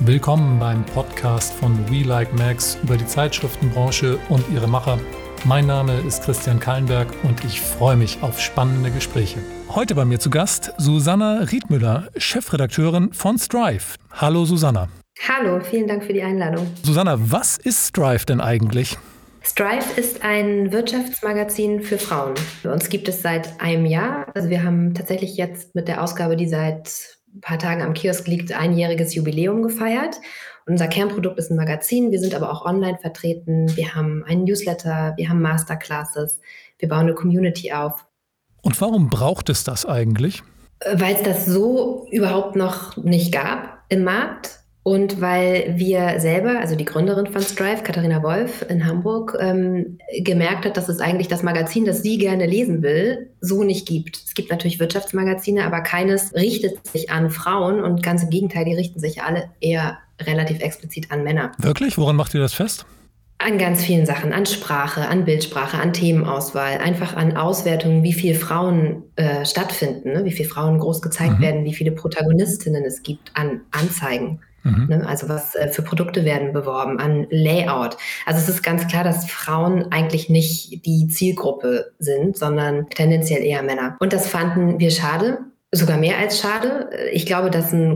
Willkommen beim Podcast von We Like Mags über die Zeitschriftenbranche und ihre Macher. Mein Name ist Christian Kallenberg und ich freue mich auf spannende Gespräche. Heute bei mir zu Gast Susanna Riedmüller, Chefredakteurin von Strive. Hallo Susanna. Hallo, vielen Dank für die Einladung. Susanna, was ist Strive denn eigentlich? Strive ist ein Wirtschaftsmagazin für Frauen. Uns gibt es seit einem Jahr. Also wir haben tatsächlich jetzt mit der Ausgabe, die seit ein paar Tagen am Kiosk liegt, einjähriges Jubiläum gefeiert. Unser Kernprodukt ist ein Magazin. Wir sind aber auch online vertreten. Wir haben einen Newsletter, wir haben Masterclasses, wir bauen eine Community auf. Und warum braucht es das eigentlich? Weil es das so überhaupt noch nicht gab im Markt. Und weil wir selber, also die Gründerin von Strive, Katharina Wolf in Hamburg, gemerkt hat, dass es eigentlich das Magazin, das sie gerne lesen will, so nicht gibt. Es gibt natürlich Wirtschaftsmagazine, aber keines richtet sich an Frauen und ganz im Gegenteil, die richten sich alle eher relativ explizit an Männer. Wirklich? Woran macht ihr das fest? An ganz vielen Sachen, an Sprache, an Bildsprache, an Themenauswahl, einfach an Auswertungen, wie viele Frauen stattfinden, ne? Wie viele Frauen groß gezeigt werden, wie viele Protagonistinnen es gibt, an Anzeigen. Also was für Produkte werden beworben, an Layout. Also es ist ganz klar, dass Frauen eigentlich nicht die Zielgruppe sind, sondern tendenziell eher Männer. Und das fanden wir schade, sogar mehr als schade. Ich glaube, dass ein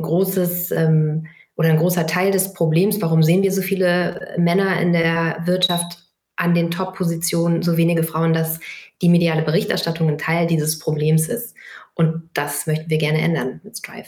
großer Teil des Problems, warum sehen wir so viele Männer in der Wirtschaft an den Top-Positionen, so wenige Frauen, dass die mediale Berichterstattung ein Teil dieses Problems ist. Und das möchten wir gerne ändern mit Strive.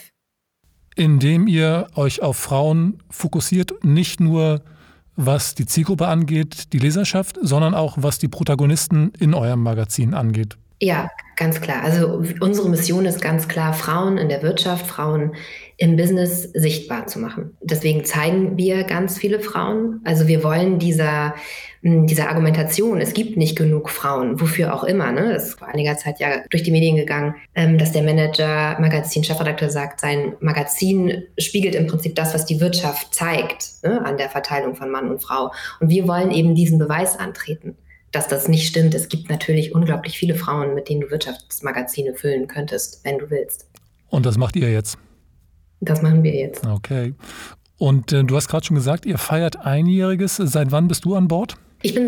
Indem ihr euch auf Frauen fokussiert, nicht nur was die Zielgruppe angeht, die Leserschaft, sondern auch was die Protagonisten in eurem Magazin angeht. Ja, ganz klar. Also unsere Mission ist ganz klar, Frauen in der Wirtschaft, Frauen im Business sichtbar zu machen. Deswegen zeigen wir ganz viele Frauen. Also wir wollen dieser Argumentation, es gibt nicht genug Frauen, wofür auch immer, ne? Das ist vor einiger Zeit ja durch die Medien gegangen, dass der Manager, Magazin-Chefredakteur sagt, sein Magazin spiegelt im Prinzip das, was die Wirtschaft zeigt, ne? An der Verteilung von Mann und Frau. Und wir wollen eben diesen Beweis antreten, dass das nicht stimmt. Es gibt natürlich unglaublich viele Frauen, mit denen du Wirtschaftsmagazine füllen könntest, wenn du willst. Und das macht ihr jetzt? Das machen wir jetzt. Okay. Und du hast gerade schon gesagt, ihr feiert Einjähriges. Seit wann bist du an Bord? Ich bin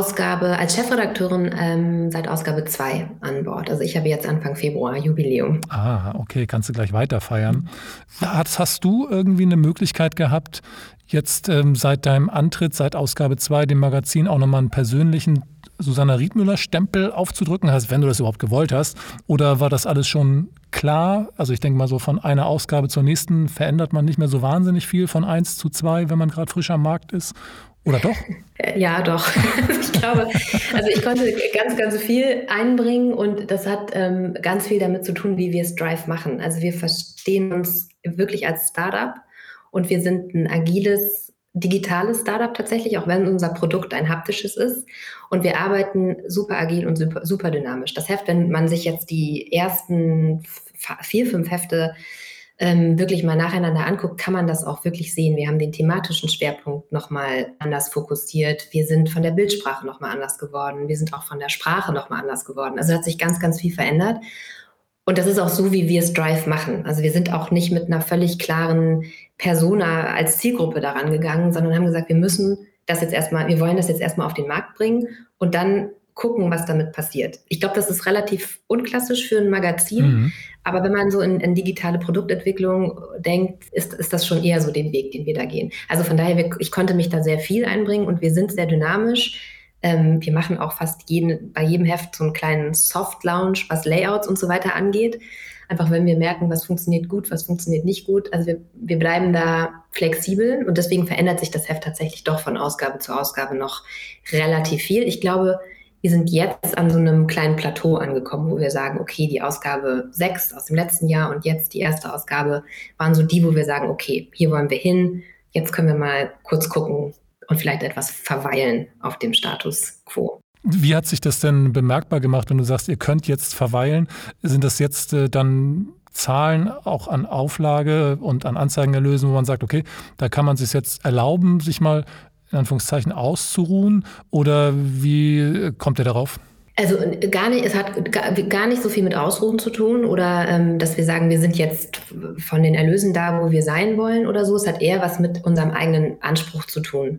als Chefredakteurin seit Ausgabe 2 an Bord. Also ich habe jetzt Anfang Februar Jubiläum. Ah, okay, kannst du gleich weiter feiern. Hast du irgendwie eine Möglichkeit gehabt, jetzt seit deinem Antritt, seit Ausgabe 2, dem Magazin auch nochmal einen persönlichen Susanna Riedmüller-Stempel aufzudrücken, wenn du das überhaupt gewollt hast? Oder war das alles schon klar? Also ich denke mal so, von einer Ausgabe zur nächsten verändert man nicht mehr so wahnsinnig viel von 1 zu 2, wenn man gerade frisch am Markt ist. Oder doch? Ja, doch. Ich glaube, also ich konnte ganz, ganz viel einbringen und das hat ganz viel damit zu tun, wie wir Strive machen. Also wir verstehen uns wirklich als Startup und wir sind ein agiles, digitales Startup tatsächlich, auch wenn unser Produkt ein haptisches ist. Und wir arbeiten super agil und super dynamisch. Das Heft, wenn man sich jetzt die ersten 4, 5 Hefte wirklich mal nacheinander anguckt, kann man das auch wirklich sehen. Wir haben den thematischen Schwerpunkt nochmal anders fokussiert. Wir sind von der Bildsprache nochmal anders geworden. Wir sind auch von der Sprache nochmal anders geworden. Also hat sich ganz, ganz viel verändert. Und das ist auch so, wie wir Strive machen. Also wir sind auch nicht mit einer völlig klaren Persona als Zielgruppe daran gegangen, sondern haben gesagt, wir wollen das jetzt erstmal auf den Markt bringen und dann gucken, was damit passiert. Ich glaube, das ist relativ unklassisch für ein Magazin, aber wenn man so in digitale Produktentwicklung denkt, ist das schon eher so den Weg, den wir da gehen. Also von daher, ich konnte mich da sehr viel einbringen und wir sind sehr dynamisch. Wir machen auch fast bei jedem Heft so einen kleinen Soft-Launch, was Layouts und so weiter angeht. Einfach, wenn wir merken, was funktioniert gut, was funktioniert nicht gut. Also wir bleiben da flexibel und deswegen verändert sich das Heft tatsächlich doch von Ausgabe zu Ausgabe noch relativ viel. Ich glaube, wir sind jetzt an so einem kleinen Plateau angekommen, wo wir sagen, okay, die Ausgabe 6 aus dem letzten Jahr und jetzt die erste Ausgabe waren so die, wo wir sagen, okay, hier wollen wir hin, jetzt können wir mal kurz gucken und vielleicht etwas verweilen auf dem Status quo. Wie hat sich das denn bemerkbar gemacht, wenn du sagst, ihr könnt jetzt verweilen? Sind das jetzt dann Zahlen auch an Auflage und an Anzeigenerlösen, wo man sagt, okay, da kann man sich jetzt erlauben, sich mal in Anführungszeichen auszuruhen? Oder wie kommt ihr darauf? Also gar nicht, es hat gar nicht so viel mit Ausruhen zu tun oder dass wir sagen, wir sind jetzt von den Erlösen da, wo wir sein wollen oder so. Es hat eher was mit unserem eigenen Anspruch zu tun.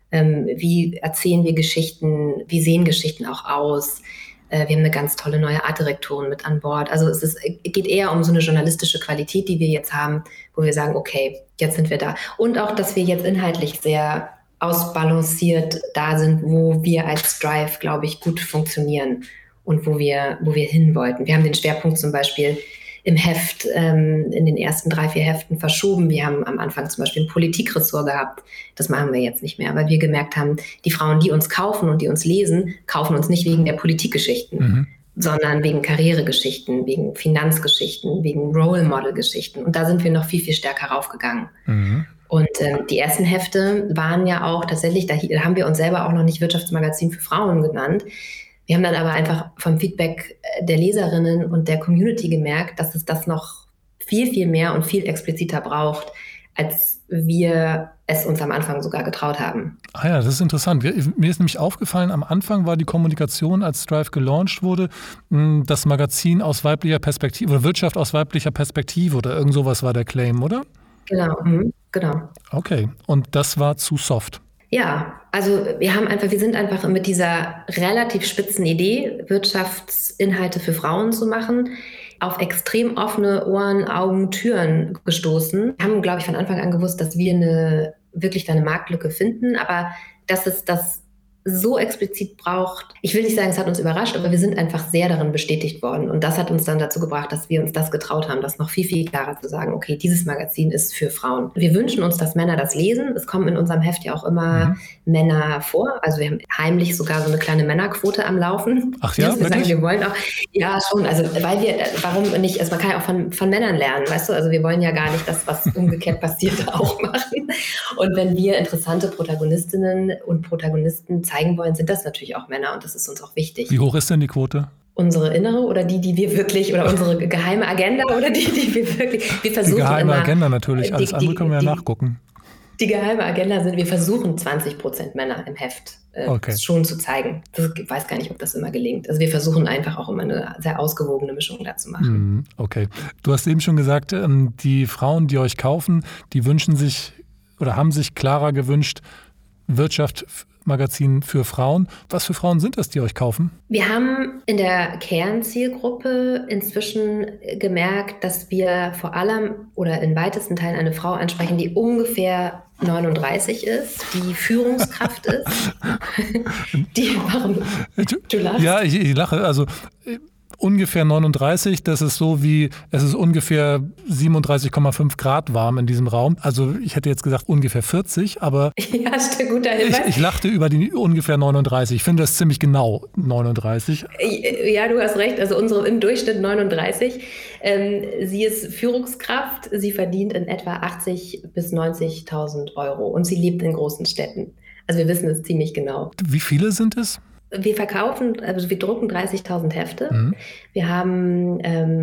Wie erzählen wir Geschichten? Wie sehen Geschichten auch aus? Wir haben eine ganz tolle neue Artdirektorin mit an Bord. Also es geht eher um so eine journalistische Qualität, die wir jetzt haben, wo wir sagen, okay, jetzt sind wir da. Und auch, dass wir jetzt inhaltlich sehr ausbalanciert da sind, wo wir als Drive, glaube ich, gut funktionieren und wo wir hin wollten. Wir haben den Schwerpunkt zum Beispiel im Heft, in den ersten 3-4 Heften verschoben. Wir haben am Anfang zum Beispiel ein Politikressort gehabt. Das machen wir jetzt nicht mehr, weil wir gemerkt haben, die Frauen, die uns kaufen und die uns lesen, kaufen uns nicht wegen der Politikgeschichten, sondern wegen Karrieregeschichten, wegen Finanzgeschichten, wegen Role Model Geschichten. Und da sind wir noch viel, viel stärker raufgegangen. Und die ersten Hefte waren ja auch tatsächlich, da haben wir uns selber auch noch nicht Wirtschaftsmagazin für Frauen genannt. Wir haben dann aber einfach vom Feedback der Leserinnen und der Community gemerkt, dass es das noch viel, viel mehr und viel expliziter braucht, als wir es uns am Anfang sogar getraut haben. Ah ja, das ist interessant. Mir ist nämlich aufgefallen, am Anfang war die Kommunikation, als Drive gelauncht wurde, das Magazin aus weiblicher Perspektive oder Wirtschaft aus weiblicher Perspektive oder irgend sowas war der Claim, oder? Genau, genau. Okay, und das war zu soft. Ja, also wir sind einfach mit dieser relativ spitzen Idee, Wirtschaftsinhalte für Frauen zu machen, auf extrem offene Ohren, Augen, Türen gestoßen. Wir haben, glaube ich, von Anfang an gewusst, dass wir wirklich eine Marktlücke finden, aber dass es das so explizit braucht. Ich will nicht sagen, es hat uns überrascht, aber wir sind einfach sehr darin bestätigt worden. Und das hat uns dann dazu gebracht, dass wir uns das getraut haben, das noch viel, viel klarer zu sagen, okay, dieses Magazin ist für Frauen. Wir wünschen uns, dass Männer das lesen. Es kommen in unserem Heft ja auch immer Männer vor. Also wir haben heimlich sogar so eine kleine Männerquote am Laufen. Ach ja, wir sagen, wir wollen auch, ja schon, also warum nicht, also man kann ja auch von Männern lernen, weißt du, also wir wollen ja gar nicht das, was umgekehrt passiert, auch machen. Und wenn wir interessante Protagonistinnen und Protagonisten zeigen wollen, sind das natürlich auch Männer und das ist uns auch wichtig. Wie hoch ist denn die Quote? Unsere innere oder die wir wirklich, oder unsere geheime Agenda oder die wir wirklich, wir versuchen immer... Die geheime Agenda natürlich, alles andere können wir ja nachgucken. Die geheime Agenda wir versuchen 20% Männer im Heft schon zu zeigen. Ich weiß gar nicht, ob das immer gelingt. Also wir versuchen einfach auch immer eine sehr ausgewogene Mischung da zu machen. Okay. Du hast eben schon gesagt, die Frauen, die euch kaufen, die wünschen sich oder haben sich klarer gewünscht, Wirtschaftsmagazin für Frauen. Was für Frauen sind das, die euch kaufen? Wir haben in der Kernzielgruppe inzwischen gemerkt, dass wir vor allem oder in weitesten Teilen eine Frau ansprechen, die ungefähr 39 ist, die Führungskraft ist. Warum? Du lachst? Ja, ich lache. Also ungefähr 39, das ist so wie, es ist ungefähr 37,5 Grad warm in diesem Raum. Also ich hätte jetzt gesagt ungefähr 40, aber ja, stimmt, guter Hinweis. Ich lachte über die ungefähr 39. Ich finde das ziemlich genau 39. Ja, du hast recht. Also unsere im Durchschnitt 39. Sie ist Führungskraft. Sie verdient in etwa 80.000 bis 90.000 Euro und sie lebt in großen Städten. Also wir wissen es ziemlich genau. Wie viele sind es? Wir wir drucken 30.000 Hefte. Wir haben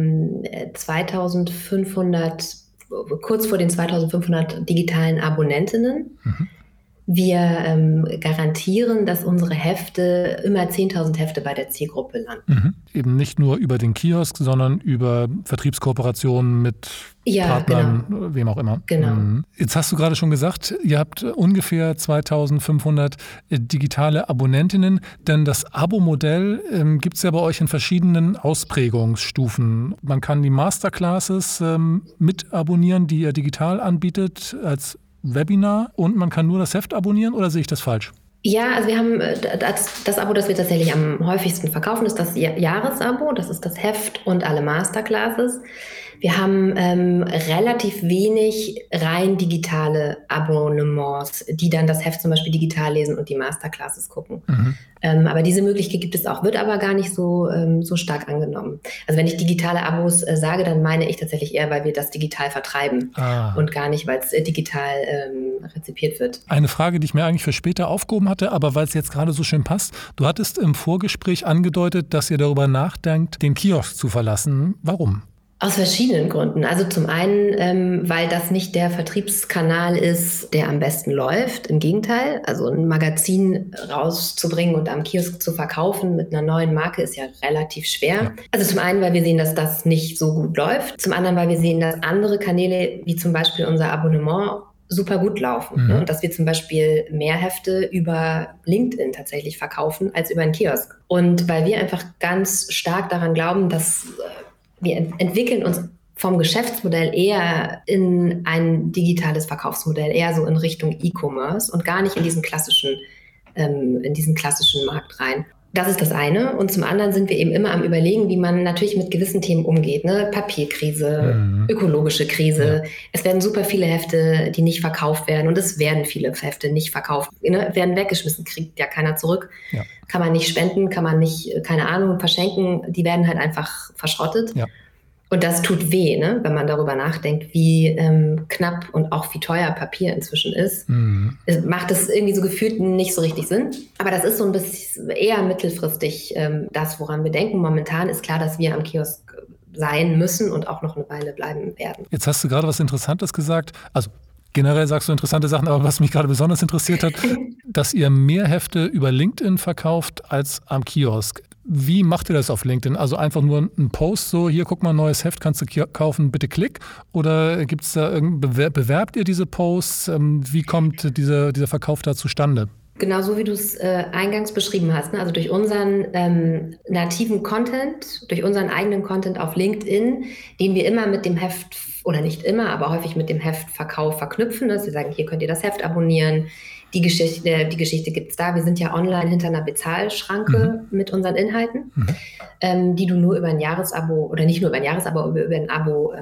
2.500, kurz vor den 2.500 digitalen Abonnentinnen. Wir garantieren, dass unsere Hefte immer 10.000 Hefte bei der Zielgruppe landen. Eben nicht nur über den Kiosk, sondern über Vertriebskooperationen mit Partnern, genau. Wem auch immer. Genau. Jetzt hast du gerade schon gesagt, ihr habt ungefähr 2.500 digitale Abonnentinnen, denn das Abo-Modell gibt es ja bei euch in verschiedenen Ausprägungsstufen. Man kann die Masterclasses mit abonnieren, die ihr digital anbietet als Webinar und man kann nur das Heft abonnieren oder sehe ich das falsch? Ja, also wir haben das Abo, das wir tatsächlich am häufigsten verkaufen, ist das Jahresabo. Das ist das Heft und alle Masterclasses. Wir haben relativ wenig rein digitale Abonnements, die dann das Heft zum Beispiel digital lesen und die Masterclasses gucken. Aber diese Möglichkeit gibt es auch, wird aber gar nicht so stark angenommen. Also wenn ich digitale Abos sage, dann meine ich tatsächlich eher, weil wir das digital vertreiben und gar nicht, weil es digital rezipiert wird. Eine Frage, die ich mir eigentlich für später aufgehoben hatte, aber weil es jetzt gerade so schön passt. Du hattest im Vorgespräch angedeutet, dass ihr darüber nachdenkt, den Kiosk zu verlassen. Warum? Aus verschiedenen Gründen. Also zum einen, weil das nicht der Vertriebskanal ist, der am besten läuft. Im Gegenteil, also ein Magazin rauszubringen und am Kiosk zu verkaufen mit einer neuen Marke ist ja relativ schwer. Ja. Also zum einen, weil wir sehen, dass das nicht so gut läuft. Zum anderen, weil wir sehen, dass andere Kanäle, wie zum Beispiel unser Abonnement, super gut laufen. Ne? Und dass wir zum Beispiel mehr Hefte über LinkedIn tatsächlich verkaufen als über einen Kiosk. Und weil wir einfach ganz stark daran glauben, dass wir entwickeln uns vom Geschäftsmodell eher in ein digitales Verkaufsmodell, eher so in Richtung E-Commerce und gar nicht in diesen klassischen Markt rein. Das ist das eine. Und zum anderen sind wir eben immer am Überlegen, wie man natürlich mit gewissen Themen umgeht. Ne? Papierkrise, ökologische Krise. Ja. Es werden super viele Hefte, die nicht verkauft werden. Und es werden viele Hefte nicht verkauft. Ne? Werden weggeschmissen, kriegt ja keiner zurück. Ja. Kann man nicht spenden, kann man nicht, keine Ahnung, verschenken. Die werden halt einfach verschrottet. Ja. Und das tut weh, ne? Wenn man darüber nachdenkt, wie knapp und auch wie teuer Papier inzwischen ist. Es macht es irgendwie so gefühlt nicht so richtig Sinn. Aber das ist so ein bisschen eher mittelfristig das, woran wir denken. Momentan ist klar, dass wir am Kiosk sein müssen und auch noch eine Weile bleiben werden. Jetzt hast du gerade was Interessantes gesagt. Also generell sagst du interessante Sachen, aber was mich gerade besonders interessiert hat, dass ihr mehr Hefte über LinkedIn verkauft als am Kiosk. Wie macht ihr das auf LinkedIn? Also einfach nur ein Post, so hier, guck mal, neues Heft, kannst du kaufen, bitte klick? Oder gibt es da bewerbt ihr diese Posts? Wie kommt dieser Verkauf da zustande? Genau so, wie du es eingangs beschrieben hast. Ne? Also durch unseren nativen Content, durch unseren eigenen Content auf LinkedIn, den wir immer mit dem Heft, oder nicht immer, aber häufig mit dem Heftverkauf verknüpfen. Dass wir sagen, hier könnt ihr das Heft abonnieren. Die Geschichte gibt es da. Wir sind ja online hinter einer Bezahlschranke mit unseren Inhalten, die du nur über ein Jahresabo, oder nicht nur über ein Jahresabo, aber über ein Abo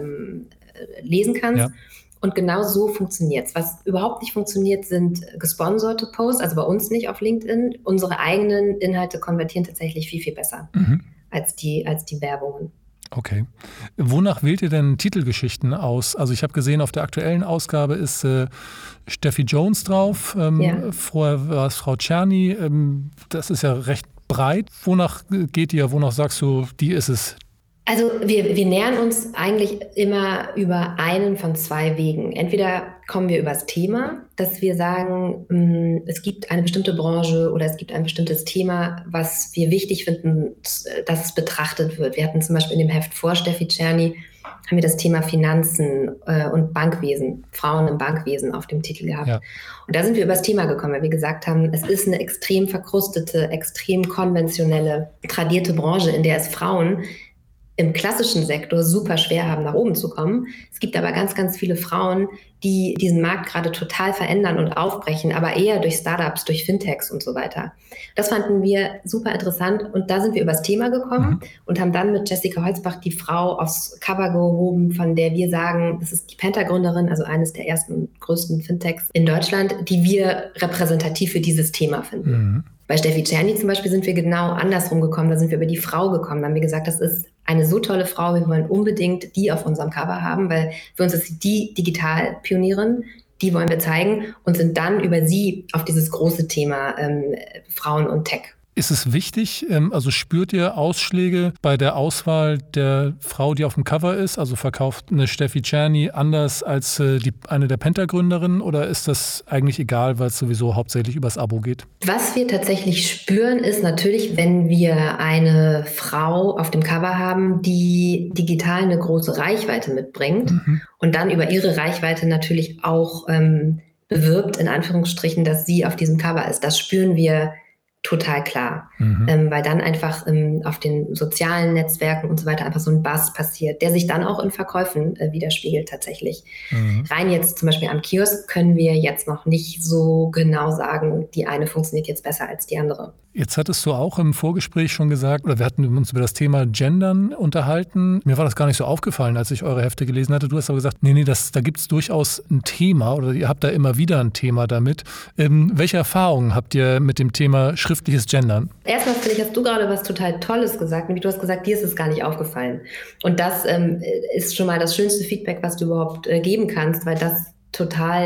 lesen kannst. Ja. Und genau so funktioniert es. Was überhaupt nicht funktioniert, sind gesponserte Posts, also bei uns nicht auf LinkedIn. Unsere eigenen Inhalte konvertieren tatsächlich viel, viel besser als die Werbungen. Okay. Wonach wählt ihr denn Titelgeschichten aus? Also ich habe gesehen, auf der aktuellen Ausgabe ist Steffi Jones drauf. Vorher war es Frau Czerny. Das ist ja recht breit. Wonach geht ihr? Wonach sagst du, die ist es? Also wir nähern uns eigentlich immer über einen von zwei Wegen. Entweder kommen wir über das Thema, dass wir sagen, es gibt eine bestimmte Branche oder es gibt ein bestimmtes Thema, was wir wichtig finden, dass es betrachtet wird. Wir hatten zum Beispiel in dem Heft vor Steffi Czerny, haben wir das Thema Finanzen und Bankwesen, Frauen im Bankwesen auf dem Titel gehabt. Ja. Und da sind wir über das Thema gekommen, weil wir gesagt haben, es ist eine extrem verkrustete, extrem konventionelle, tradierte Branche, in der es Frauen im klassischen Sektor super schwer haben, nach oben zu kommen. Es gibt aber ganz, ganz viele Frauen, die diesen Markt gerade total verändern und aufbrechen, aber eher durch Startups, durch Fintechs und so weiter. Das fanden wir super interessant und da sind wir über das Thema gekommen und haben dann mit Jessica Holzbach die Frau aufs Cover gehoben, von der wir sagen, das ist die Penta-Gründerin, also eines der ersten und größten Fintechs in Deutschland, die wir repräsentativ für dieses Thema finden. Bei Steffi Czerny zum Beispiel sind wir genau andersrum gekommen, da sind wir über die Frau gekommen, da haben wir gesagt, das ist eine so tolle Frau, wir wollen unbedingt die auf unserem Cover haben, weil für uns ist sie die Digitalpionierin, die wollen wir zeigen und sind dann über sie auf dieses große Thema Frauen und Tech. Ist es wichtig, also spürt ihr Ausschläge bei der Auswahl der Frau, die auf dem Cover ist? Also verkauft eine Steffi Czerny anders als eine der Penta-Gründerinnen oder ist das eigentlich egal, weil es sowieso hauptsächlich übers Abo geht? Was wir tatsächlich spüren, ist natürlich, wenn wir eine Frau auf dem Cover haben, die digital eine große Reichweite mitbringt und dann über ihre Reichweite natürlich auch bewirbt, in Anführungsstrichen, dass sie auf diesem Cover ist. Das spüren wir total klar, weil dann einfach auf den sozialen Netzwerken und so weiter einfach so ein Buzz passiert, der sich dann auch in Verkäufen widerspiegelt tatsächlich. Rein jetzt zum Beispiel am Kiosk können wir jetzt noch nicht so genau sagen, die eine funktioniert jetzt besser als die andere. Jetzt hattest du auch im Vorgespräch schon gesagt, oder wir hatten uns über das Thema Gendern unterhalten. Mir war das gar nicht so aufgefallen, als ich eure Hefte gelesen hatte. Du hast aber gesagt, nee, da gibt es durchaus ein Thema oder ihr habt da immer wieder ein Thema damit. Welche Erfahrungen habt ihr mit dem Thema schriftliches Gendern? Erstmal finde ich, hast du gerade was total Tolles gesagt. Nämlich du hast gesagt, dir ist es gar nicht aufgefallen. Und das ist schon mal das schönste Feedback, was du überhaupt geben kannst, weil das total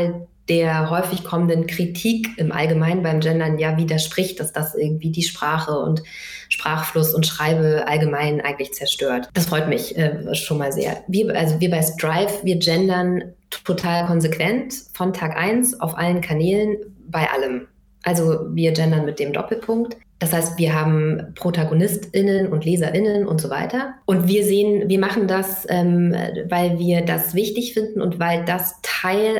der häufig kommenden Kritik im Allgemeinen beim Gendern ja widerspricht, dass das irgendwie die Sprache und Sprachfluss und Schreibe allgemein eigentlich zerstört. Das freut mich schon mal sehr. Wir bei Strive, wir gendern total konsequent von Tag 1 auf allen Kanälen bei allem. Also wir gendern mit dem Doppelpunkt. Das heißt, wir haben ProtagonistInnen und LeserInnen und so weiter. Und wir machen das, weil wir das wichtig finden und weil das Teil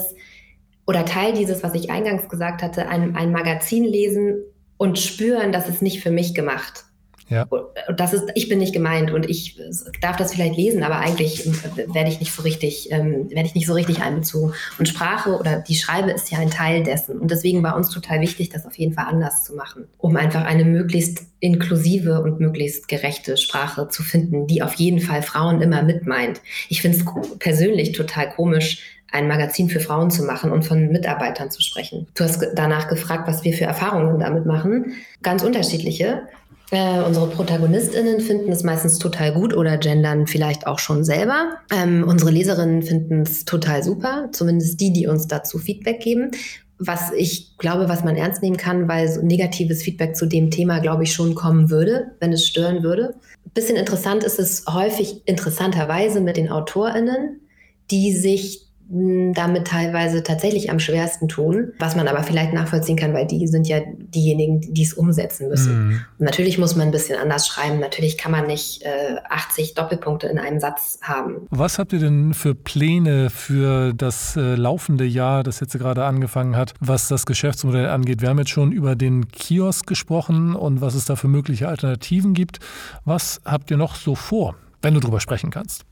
dieses, was ich eingangs gesagt hatte, ein Magazin lesen und spüren, das ist nicht für mich gemacht. Ja. Ich bin nicht gemeint und ich darf das vielleicht lesen, aber eigentlich werde ich nicht so richtig einbezogen. Und Sprache oder die Schreibe ist ja ein Teil dessen. Und deswegen war uns total wichtig, das auf jeden Fall anders zu machen, um einfach eine möglichst inklusive und möglichst gerechte Sprache zu finden, die auf jeden Fall Frauen immer mitmeint. Ich finde es persönlich total komisch, ein Magazin für Frauen zu machen und von Mitarbeitern zu sprechen. Du hast danach gefragt, was wir für Erfahrungen damit machen. Ganz unterschiedliche. Unsere ProtagonistInnen finden es meistens total gut oder gendern vielleicht auch schon selber. Unsere Leserinnen finden es total super, zumindest die uns dazu Feedback geben. Was ich glaube, was man ernst nehmen kann, weil so negatives Feedback zu dem Thema, glaube ich, schon kommen würde, wenn es stören würde. Ein bisschen interessant ist es häufig interessanterweise mit den AutorInnen, die sich damit teilweise tatsächlich am schwersten tun, was man aber vielleicht nachvollziehen kann, weil die sind ja diejenigen, die es umsetzen müssen. Mhm. Natürlich muss man ein bisschen anders schreiben, natürlich kann man nicht 80 Doppelpunkte in einem Satz haben. Was habt ihr denn für Pläne für das laufende Jahr, das jetzt gerade angefangen hat, was das Geschäftsmodell angeht? Wir haben jetzt schon über den Kiosk gesprochen und was es da für mögliche Alternativen gibt. Was habt ihr noch so vor, wenn du drüber sprechen kannst?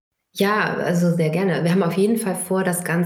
Ja, also sehr gerne. Wir haben auf jeden Fall vor,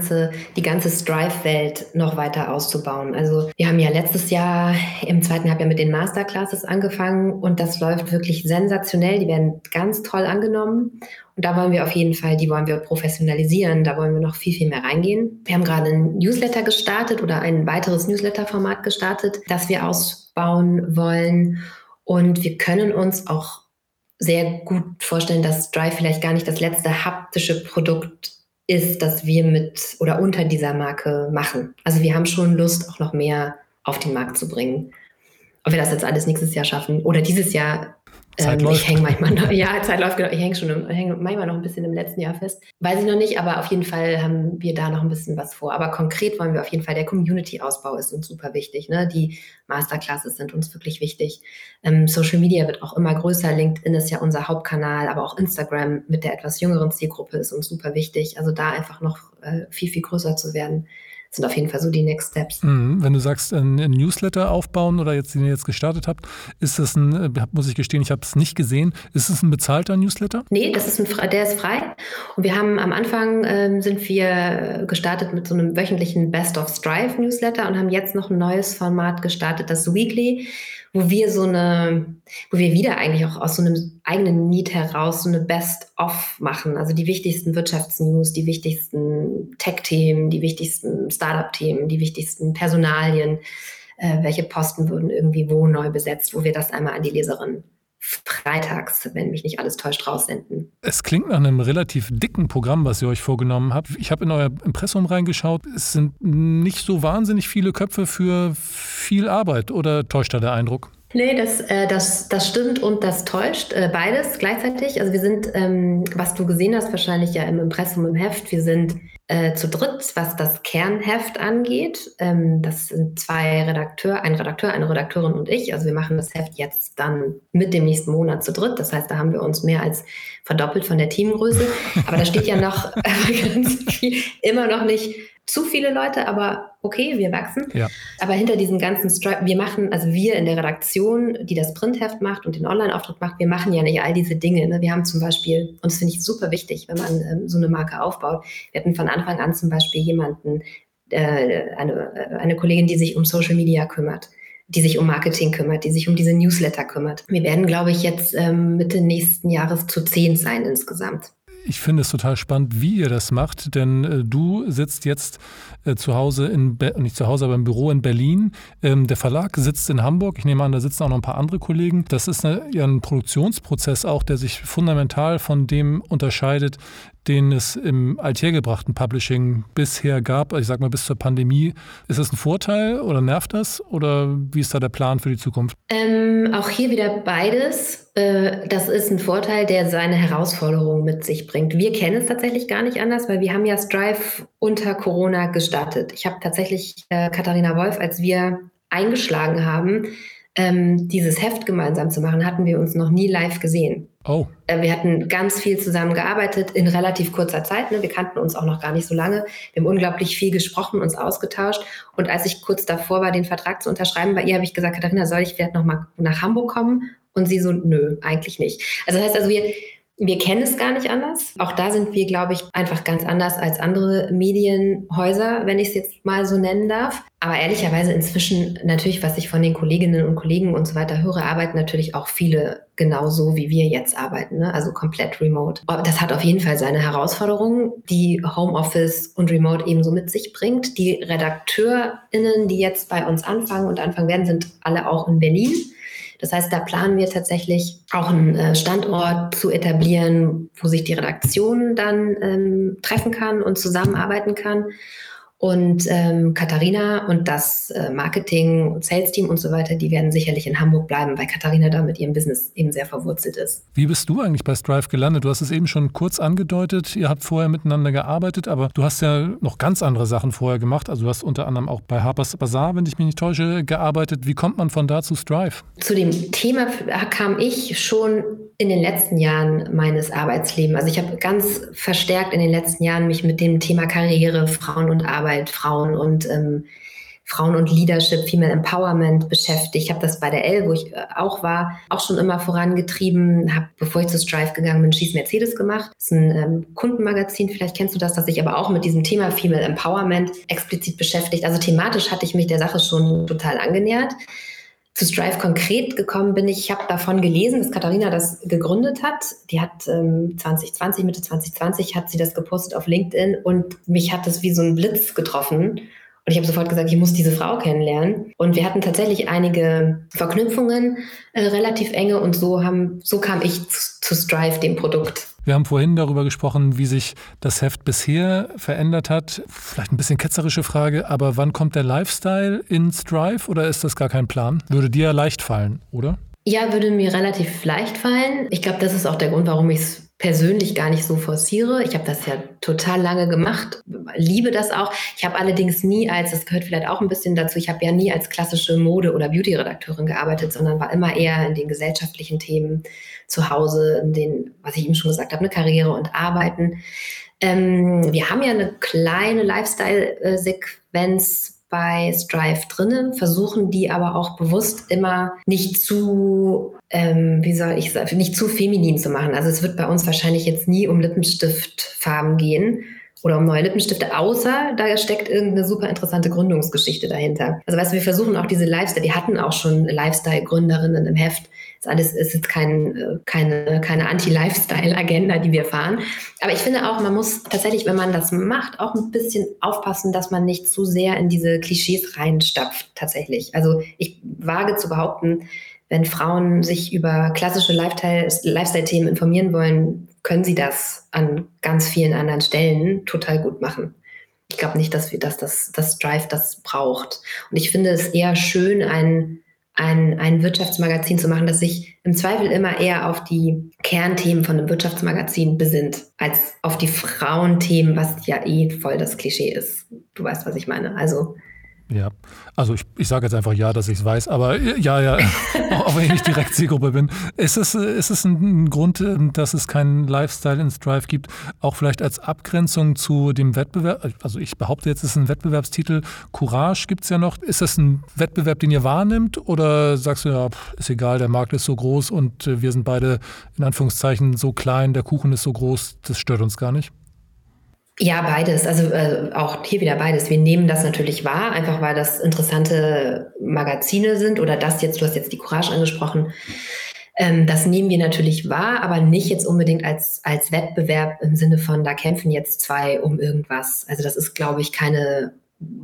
die ganze Strive-Welt noch weiter auszubauen. Also wir haben ja letztes Jahr im zweiten Halbjahr mit den Masterclasses angefangen und das läuft wirklich sensationell. Die werden ganz toll angenommen und da wollen wir auf jeden Fall, die wollen wir professionalisieren, da wollen wir noch viel, viel mehr reingehen. Wir haben gerade ein Newsletter gestartet oder ein weiteres Newsletter-Format gestartet, das wir ausbauen wollen und wir können uns auch sehr gut vorstellen, dass Strive vielleicht gar nicht das letzte haptische Produkt ist, das wir mit oder unter dieser Marke machen. Also wir haben schon Lust, auch noch mehr auf den Markt zu bringen. Ob wir das jetzt alles nächstes Jahr schaffen oder dieses Jahr. Ich hänge manchmal noch, Zeit läuft, genau. Ich hänge manchmal noch ein bisschen im letzten Jahr fest. Weiß ich noch nicht, aber auf jeden Fall haben wir da noch ein bisschen was vor. Aber konkret wollen wir auf jeden Fall, der Community-Ausbau ist uns super wichtig. Ne? Die Masterclasses sind uns wirklich wichtig. Social Media wird auch immer größer. LinkedIn ist ja unser Hauptkanal, aber auch Instagram mit der etwas jüngeren Zielgruppe ist uns super wichtig. Also da einfach noch viel, viel größer zu werden. Sind auf jeden Fall so die Next Steps. Wenn du sagst, ein Newsletter aufbauen oder den ihr jetzt gestartet habt, ist das muss ich gestehen, ich habe es nicht gesehen, ist es ein bezahlter Newsletter? Nee, der ist frei. Und wir haben am Anfang sind wir gestartet mit so einem wöchentlichen Best of Strive Newsletter und haben jetzt noch ein neues Format gestartet, das Weekly, wo wir wieder eigentlich auch aus so einem eigenen Need heraus so eine Best-of machen. Also die wichtigsten Wirtschaftsnews, die wichtigsten Tech-Themen, die wichtigsten Startup-Themen, die wichtigsten Personalien, welche Posten wurden irgendwie wo neu besetzt, wo wir das einmal an die Leserin freitags, wenn mich nicht alles täuscht, raussenden. Es klingt nach einem relativ dicken Programm, was ihr euch vorgenommen habt. Ich habe in euer Impressum reingeschaut. Es sind nicht so wahnsinnig viele Köpfe für viel Arbeit, oder täuscht da der Eindruck? Nee, das stimmt und das täuscht, beides gleichzeitig. Also wir sind, was du gesehen hast, wahrscheinlich ja im Impressum im Heft, wir sind zu dritt, was das Kernheft angeht. Das sind ein Redakteur, eine Redakteurin und ich. Also wir machen das Heft jetzt dann mit dem nächsten Monat zu dritt. Das heißt, da haben wir uns mehr als verdoppelt von der Teamgröße. Aber da steht ja noch ganz viel, immer noch nicht zu viele Leute, aber okay, wir wachsen. Ja. Aber hinter diesem ganzen Stripe, wir in der Redaktion, die das Printheft macht und den Online-Auftritt macht, wir machen ja nicht all diese Dinge. Ne? Wir haben zum Beispiel, und das finde ich super wichtig, wenn man so eine Marke aufbaut, wir hatten von Anfang an zum Beispiel jemanden, eine Kollegin, die sich um Social Media kümmert, die sich um Marketing kümmert, die sich um diese Newsletter kümmert. Wir werden, glaube ich, jetzt Mitte nächsten Jahres zu 10 sein insgesamt. ich finde es total spannend, wie ihr das macht, denn du sitzt jetzt zu Hause, nicht zu Hause, aber im Büro in Berlin. Der Verlag sitzt in Hamburg. Ich nehme an, da sitzen auch noch ein paar andere Kollegen. Das ist ja ein Produktionsprozess auch, der sich fundamental von dem unterscheidet, den es im althergebrachten Publishing bisher gab. Ich sage mal, bis zur Pandemie. Ist das ein Vorteil oder nervt das? Oder wie ist da der Plan für die Zukunft? Auch hier wieder beides. Das ist ein Vorteil, der seine Herausforderungen mit sich bringt. Wir kennen es tatsächlich gar nicht anders, weil wir haben ja Strive unter Corona gestartet. Ich habe tatsächlich Katharina Wolf, als wir eingeschlagen haben, dieses Heft gemeinsam zu machen, hatten wir uns noch nie live gesehen. Oh. Wir hatten ganz viel zusammengearbeitet in relativ kurzer Zeit. Ne? Wir kannten uns auch noch gar nicht so lange. Wir haben unglaublich viel gesprochen, uns ausgetauscht. Und als ich kurz davor war, den Vertrag zu unterschreiben, bei ihr habe ich gesagt, Katharina, soll ich vielleicht noch mal nach Hamburg kommen? Und sie so, nö, eigentlich nicht. Also das heißt, wir kennen es gar nicht anders. Auch da sind wir, glaube ich, einfach ganz anders als andere Medienhäuser, wenn ich es jetzt mal so nennen darf. Aber ehrlicherweise inzwischen natürlich, was ich von den Kolleginnen und Kollegen und so weiter höre, arbeiten natürlich auch viele genauso, wie wir jetzt arbeiten, ne? Also komplett remote. Das hat auf jeden Fall seine Herausforderungen, die Homeoffice und Remote ebenso mit sich bringt. Die RedakteurInnen, die jetzt bei uns anfangen werden, sind alle auch in Berlin. Das heißt, da planen wir tatsächlich auch einen Standort zu etablieren, wo sich die Redaktion dann treffen kann und zusammenarbeiten kann. Und Katharina und das Marketing- und Sales-Team und so weiter, die werden sicherlich in Hamburg bleiben, weil Katharina da mit ihrem Business eben sehr verwurzelt ist. Wie bist du eigentlich bei Strive gelandet? Du hast es eben schon kurz angedeutet, ihr habt vorher miteinander gearbeitet, aber du hast ja noch ganz andere Sachen vorher gemacht. Also du hast unter anderem auch bei Harper's Bazaar, wenn ich mich nicht täusche, gearbeitet. Wie kommt man von da zu Strive? Zu dem Thema kam ich schon in den letzten Jahren meines Arbeitslebens. Also ich habe ganz verstärkt in den letzten Jahren mich mit dem Thema Karriere, Frauen und Arbeit, Frauen und Leadership, Female Empowerment beschäftigt. Ich habe das bei der Elle, wo ich auch war, auch schon immer vorangetrieben. Habe, bevor ich zu Strive gegangen bin, Schieß Mercedes gemacht. Das ist ein Kundenmagazin, vielleicht kennst du das, das sich aber auch mit diesem Thema Female Empowerment explizit beschäftigt. Also thematisch hatte ich mich der Sache schon total angenähert. Zu Strive konkret gekommen bin ich habe davon gelesen, dass Katharina das gegründet hat. Die hat Mitte 2020 hat sie das gepostet auf LinkedIn und mich hat das wie so ein Blitz getroffen. Und ich habe sofort gesagt, ich muss diese Frau kennenlernen. Und wir hatten tatsächlich einige Verknüpfungen, relativ enge. Und so kam ich zu Strive, dem Produkt. Wir haben vorhin darüber gesprochen, wie sich das Heft bisher verändert hat. Vielleicht ein bisschen ketzerische Frage, aber wann kommt der Lifestyle in Strive oder ist das gar kein Plan? Würde dir ja leicht fallen, oder? Ja, würde mir relativ leicht fallen. Ich glaube, das ist auch der Grund, warum ich es persönlich gar nicht so forciere. Ich habe das ja total lange gemacht, liebe das auch. Ich habe allerdings nie das gehört vielleicht auch ein bisschen dazu, ich habe ja nie als klassische Mode- oder Beauty-Redakteurin gearbeitet, sondern war immer eher in den gesellschaftlichen Themen zu Hause, in den, was ich eben schon gesagt habe, eine Karriere und Arbeiten. Wir haben ja eine kleine Lifestyle-Sequenz bei Strive drinnen, versuchen die aber auch bewusst immer nicht zu, nicht zu feminin zu machen. Also es wird bei uns wahrscheinlich jetzt nie um Lippenstiftfarben gehen oder um neue Lippenstifte, außer da steckt irgendeine super interessante Gründungsgeschichte dahinter. Also weißt du, wir versuchen auch diese Lifestyle, die hatten auch schon Lifestyle-Gründerinnen im Heft. Das ist jetzt keine Anti-Lifestyle-Agenda, die wir fahren. Aber ich finde auch, man muss tatsächlich, wenn man das macht, auch ein bisschen aufpassen, dass man nicht zu sehr in diese Klischees reinstapft, tatsächlich. Also ich wage zu behaupten, wenn Frauen sich über klassische Lifestyle-Themen informieren wollen, können sie das an ganz vielen anderen Stellen total gut machen. Ich glaube nicht, dass Strive das braucht. Und ich finde es eher schön, ein Wirtschaftsmagazin zu machen, das sich im Zweifel immer eher auf die Kernthemen von einem Wirtschaftsmagazin besinnt, als auf die Frauenthemen, was ja voll das Klischee ist. Du weißt, was ich meine. Ja, also ich sage jetzt einfach ja, dass ich es weiß, aber ja, auch wenn ich nicht direkt Zielgruppe bin. Ist es ein Grund, dass es keinen Lifestyle in Strive gibt, auch vielleicht als Abgrenzung zu dem Wettbewerb? Also ich behaupte jetzt, es ist ein Wettbewerbstitel. Courage gibt es ja noch. Ist das ein Wettbewerb, den ihr wahrnimmt oder sagst du, ja, ist egal, der Markt ist so groß und wir sind beide in Anführungszeichen so klein, der Kuchen ist so groß, das stört uns gar nicht? Ja, beides. Also auch hier wieder beides. Wir nehmen das natürlich wahr, einfach weil das interessante Magazine sind oder du hast jetzt die Courage angesprochen. Das nehmen wir natürlich wahr, aber nicht jetzt unbedingt als Wettbewerb im Sinne von, da kämpfen jetzt zwei um irgendwas. Also das ist, glaube ich, keine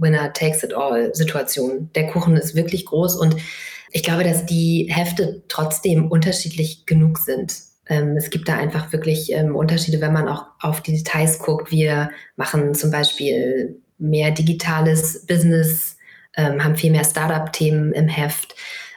Winner-takes-it-all-Situation. Der Kuchen ist wirklich groß und ich glaube, dass die Hefte trotzdem unterschiedlich genug sind. Es gibt da einfach wirklich Unterschiede, wenn man auch auf die Details guckt. Wir machen zum Beispiel mehr digitales Business, haben viel mehr Startup-Themen im Heft.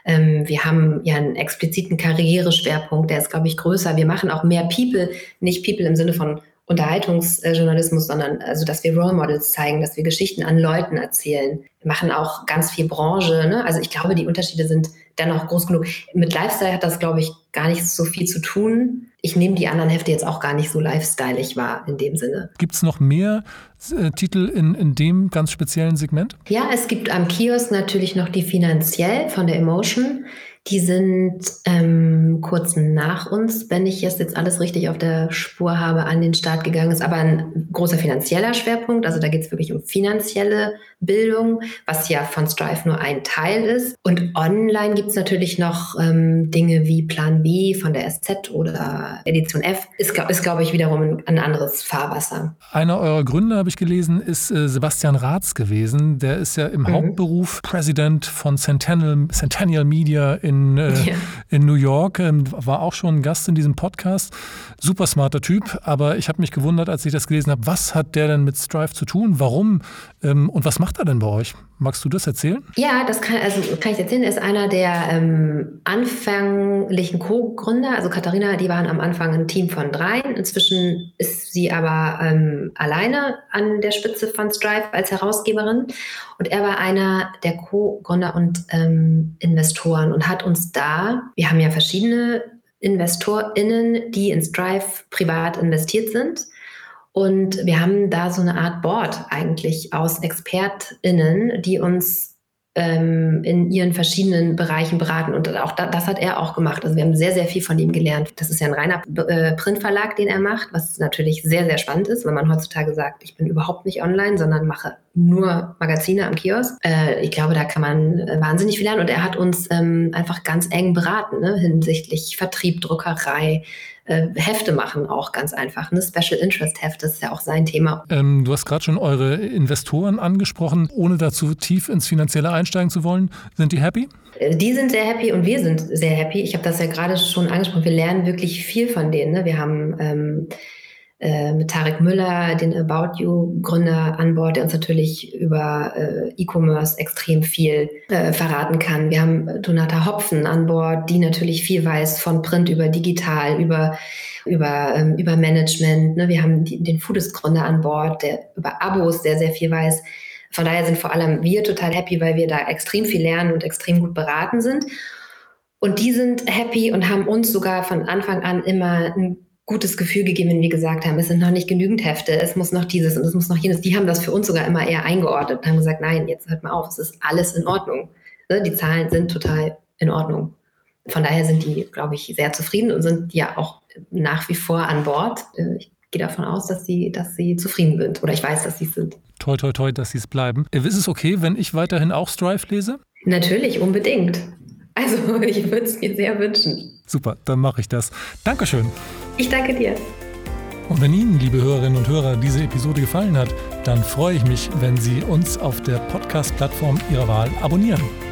Wir haben ja einen expliziten Karriereschwerpunkt, der ist, glaube ich, größer. Wir machen auch mehr People, nicht People im Sinne von Unterhaltungsjournalismus, sondern also, dass wir Role Models zeigen, dass wir Geschichten an Leuten erzählen. Wir machen auch ganz viel Branche, ne? Also ich glaube, die Unterschiede sind dennoch groß genug. Mit Lifestyle hat das, glaube ich, gar nicht so viel zu tun. Ich nehme die anderen Hefte jetzt auch gar nicht so lifestyleig wahr in dem Sinne. Gibt es noch mehr Titel in dem ganz speziellen Segment? Ja, es gibt am Kiosk natürlich noch die Finanziell von der Emotion. Die sind kurz nach uns, wenn ich jetzt alles richtig auf der Spur habe, an den Start gegangen. Ist aber ein großer finanzieller Schwerpunkt. Also da geht es wirklich um finanzielle Bildung, was ja von Strive nur ein Teil ist. Und online gibt es natürlich noch Dinge wie Plan B von der SZ oder Edition F. Ist glaube ich, wiederum ein anderes Fahrwasser. Einer eurer Gründer, habe ich gelesen, ist Sebastian Ratz gewesen. Der ist ja im Hauptberuf Präsident von Centennial Media in New York, war auch schon Gast in diesem Podcast. Super smarter Typ, aber ich habe mich gewundert, als ich das gelesen habe, was hat der denn mit Strive zu tun? Warum? Und was macht er denn bei euch? Magst du das erzählen? Ja, das kann ich erzählen. Er ist einer der anfänglichen Co-Gründer. Also Katharina, die waren am Anfang ein Team von 3. Inzwischen ist sie aber alleine an der Spitze von Strive als Herausgeberin. Und er war einer der Co-Gründer und Investoren und hat uns wir haben ja verschiedene InvestorInnen, die in Strive privat investiert sind. Und wir haben da so eine Art Board eigentlich aus ExpertInnen, die uns in ihren verschiedenen Bereichen beraten. Und auch das hat er auch gemacht. Also wir haben sehr, sehr viel von ihm gelernt. Das ist ja ein reiner Printverlag, den er macht, was natürlich sehr, sehr spannend ist, wenn man heutzutage sagt, ich bin überhaupt nicht online, sondern mache nur Magazine am Kiosk. Ich glaube, da kann man wahnsinnig viel lernen. Und er hat uns einfach ganz eng beraten, ne? Hinsichtlich Vertrieb, Druckerei, Hefte machen auch ganz einfach. Ne? Special Interest Hefte ist ja auch sein Thema. Du hast gerade schon eure Investoren angesprochen. Ohne dazu tief ins Finanzielle einsteigen zu wollen, sind die happy? Die sind sehr happy und wir sind sehr happy. Ich habe das ja gerade schon angesprochen. Wir lernen wirklich viel von denen. Ne? Wir haben mit Tarek Müller, den About You-Gründer an Bord, der uns natürlich über E-Commerce extrem viel verraten kann. Wir haben Donata Hopfen an Bord, die natürlich viel weiß von Print über digital, über Management. Ne? Wir haben den Foodist-Gründer an Bord, der über Abos sehr, sehr viel weiß. Von daher sind vor allem wir total happy, weil wir da extrem viel lernen und extrem gut beraten sind. Und die sind happy und haben uns sogar von Anfang an immer ein gutes Gefühl gegeben, wenn wir gesagt haben, es sind noch nicht genügend Hefte, es muss noch dieses und es muss noch jenes. Die haben das für uns sogar immer eher eingeordnet und haben gesagt, nein, jetzt hört mal auf, es ist alles in Ordnung. Die Zahlen sind total in Ordnung. Von daher sind die, glaube ich, sehr zufrieden und sind ja auch nach wie vor an Bord. Ich gehe davon aus, dass sie zufrieden sind. Oder ich weiß, dass sie es sind. Toi, toi, toi, dass sie es bleiben. Ist es okay, wenn ich weiterhin auch Strive lese? Natürlich, unbedingt. Also ich würde es mir sehr wünschen. Super, dann mache ich das. Dankeschön. Ich danke dir. Und wenn Ihnen, liebe Hörerinnen und Hörer, diese Episode gefallen hat, dann freue ich mich, wenn Sie uns auf der Podcast-Plattform Ihrer Wahl abonnieren.